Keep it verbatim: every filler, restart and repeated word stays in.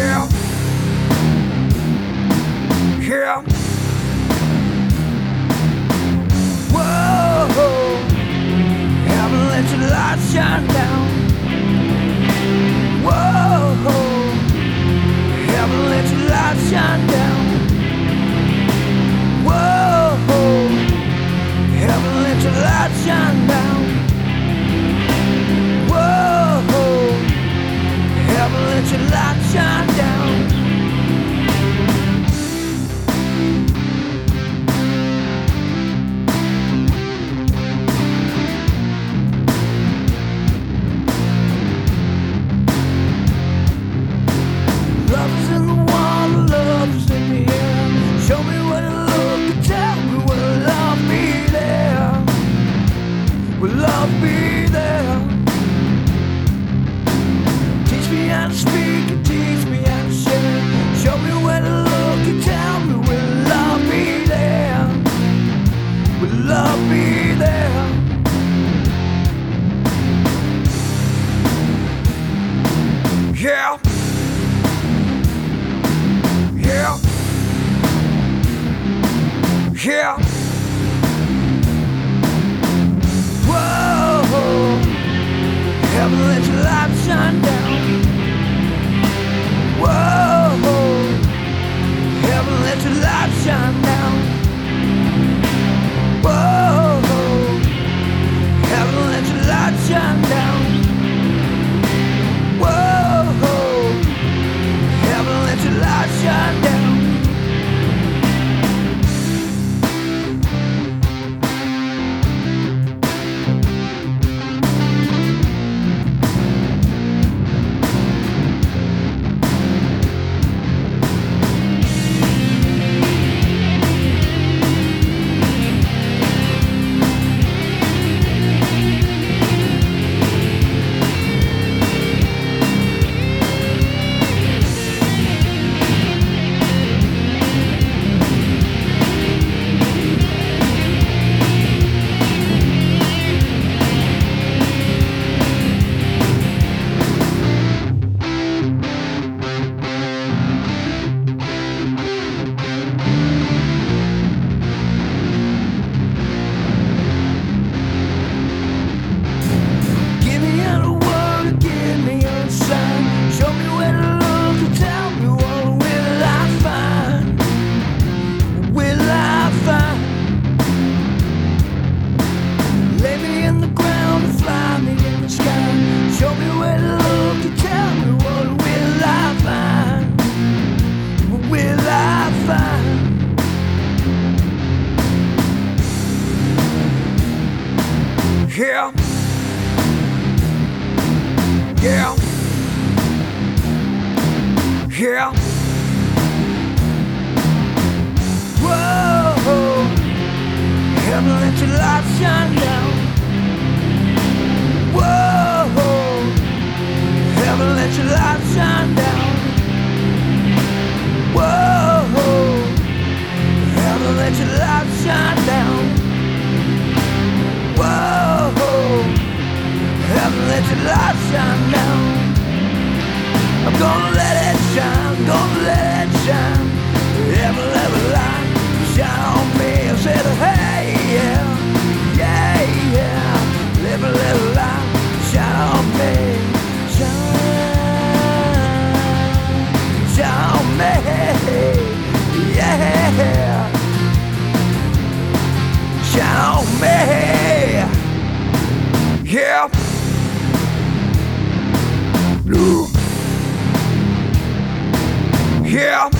Yeah, yeah. Whoa, haven't let your light shine down. Whoa, haven't let your light shine down. Whoa, haven't let your light shine down. Whoa, haven't let your light shine down. Love's in the water, love's in the air. Show me where to look and tell me will love be there. Will love be there? Teach me how to speak and teach me how to share. Show me where to look and tell me will love be there. Will love be there? Yeah. Yeah, yeah. Whoa, haven't let your light shine down. Whoa, haven't let your light shine down. Whoa, haven't let your light shine down. Whoa, haven't let your light shine down. Yeah, yeah, yeah. Whoa, haven't let your light shine down. Whoa, haven't let your light shine down. Whoa, haven't let your light shine down. Whoa, haven't let your light shine down. I'm gonna let it shine, I'm gonna let it shine. Every little light shine on me. I said, hey, yeah, yeah, yeah. Every little light shine on me. Shine, shine on me, yeah. Shine on me, yeah. Yeah.